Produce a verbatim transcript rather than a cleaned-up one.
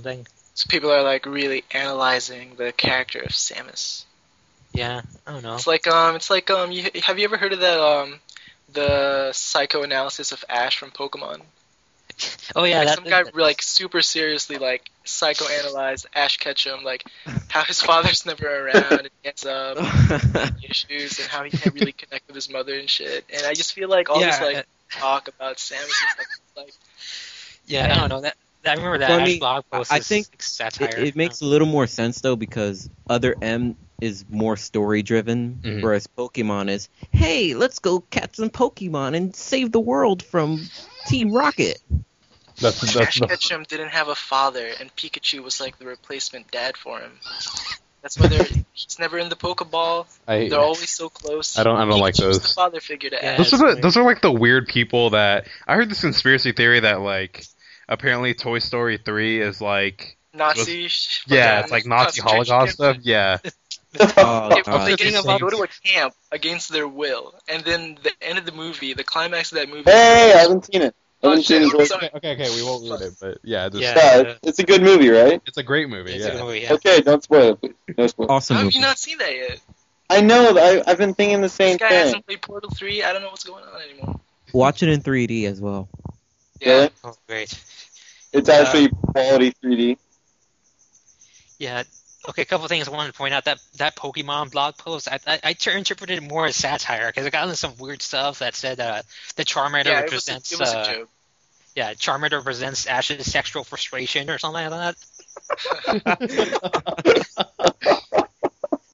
something. So people are like really analyzing the character of Samus. Yeah, I don't know. It's like um, it's like um, you, have you ever heard of that um, the psychoanalysis of Ash from Pokemon? Oh yeah, Like that, some guy that- like super seriously like psychoanalyzed Ash Ketchum, like how his father's never around and he has um issues and how he can't really connect with his mother and shit. And I just feel like all this Yeah, like uh, talk about Samus and stuff, it's like yeah, I man. don't know that. I remember that So, I Ash mean, blog post I is think like satire. It, it makes a little more sense though because Other M is more story driven, Mhm. whereas Pokemon is, hey, let's go catch some Pokemon and save the world from Team Rocket. That's that's Ash the, Ketchum didn't have a father, and Pikachu was like the replacement dad for him. That's why they're, he's never in the Pokeball. I. They're always so close. I don't- I don't like Pikachu's those. the father figure to Yeah, Ash. Those it's are the, weird. those are like the weird people that I heard this conspiracy theory that like apparently Toy Story three is like Nazi. sh- yeah, fucking it's like Nazi concentration Holocaust camp. stuff. Yeah, Oh, If God. they, thinking get, about- they go to a camp against their will, and then the end of the movie, the climax of that movie. Hey, I haven't seen it. I Oh, haven't shit, seen I'm it. sorry. okay, okay, okay, we won't ruin it, but yeah, just, Yeah. Yeah, it's, it's a good movie, right? it's a great movie. It's a Yeah, good movie, yeah. Okay, don't spoil it, please. No spoil. Awesome How have movie. you not seen that yet? I know. I, I've been thinking the This same guy thing. hasn't played Portal three. I don't know what's going on anymore. Watch it in three D as well. Yeah. Really? Oh, great. It's actually quality three D. Yeah. Okay, a couple things I wanted to point out. That that Pokemon blog post, I I, I ter- interpreted it more as satire because it got into some weird stuff that said uh, the Charmander Yeah, it was, a, represents it was uh, a joke. yeah Charmander represents Ash's sexual frustration or something like that.